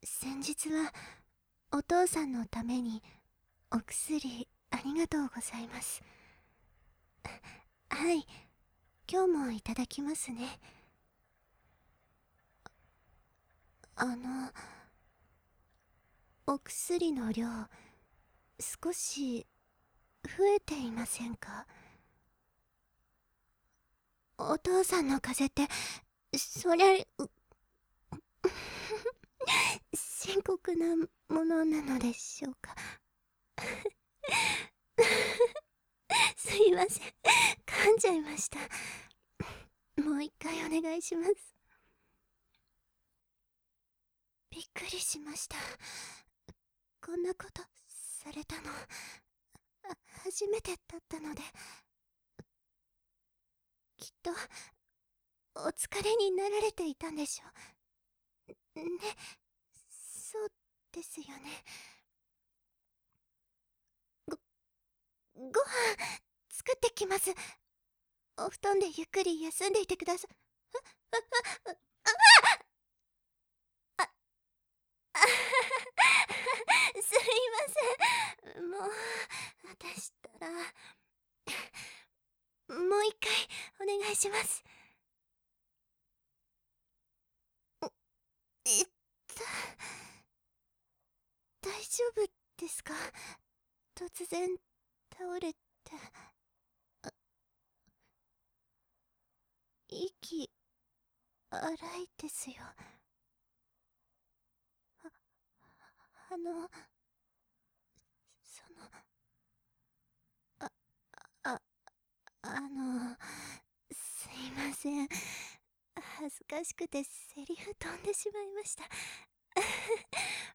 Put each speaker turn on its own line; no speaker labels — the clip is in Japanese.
先日はお父さんのためにお薬ありがとうございます。はい、今日もいただきますね。お薬の量少し増えていませんか？お父さんの風邪ってそりゃ深刻なものなのでしょうか？すいません、噛んじゃいました。もう一回お願いします。びっくりしました。こんなことされたの初めてだったので、きっとお疲れになられていたんでしょうね。そうですよね。ご飯作ってきます。お布団でゆっくり休んでいてください。あ、あ、すいません。もう私ったらもう一回お願いします。えっと大丈夫ですか？突然倒れて。あ、息荒いですよ。ああのそのああすいません、恥ずかしくてセリフ飛んでしまいました。